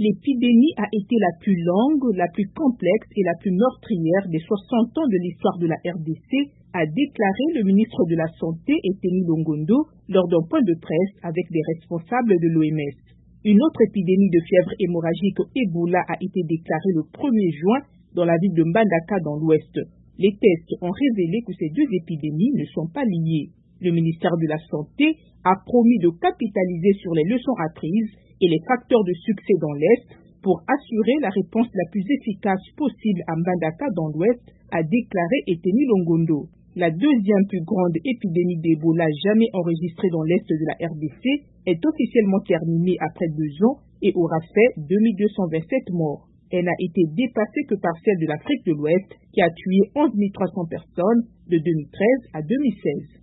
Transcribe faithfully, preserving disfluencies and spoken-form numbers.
L'épidémie a été la plus longue, la plus complexe et la plus meurtrière des soixante ans de l'histoire de la R D C, a déclaré le ministre de la Santé, Eteni Longondo, lors d'un point de presse avec des responsables de l'O M S. Une autre épidémie de fièvre hémorragique Ebola a été déclarée le premier juin dans la ville de Mbandaka dans l'Ouest. Les tests ont révélé que ces deux épidémies ne sont pas liées. Le ministère de la Santé a promis de capitaliser sur les leçons apprises et les facteurs de succès dans l'Est pour assurer la réponse la plus efficace possible à Mbandaka dans l'Ouest, a déclaré Eteni Longondo. La deuxième plus grande épidémie d'Ebola jamais enregistrée dans l'Est de la R D C est officiellement terminée après deux ans et aura fait deux mille deux cent vingt-sept morts. Elle n'a été dépassée que par celle de l'Afrique de l'Ouest qui a tué onze mille trois cents personnes de deux mille treize à deux mille seize.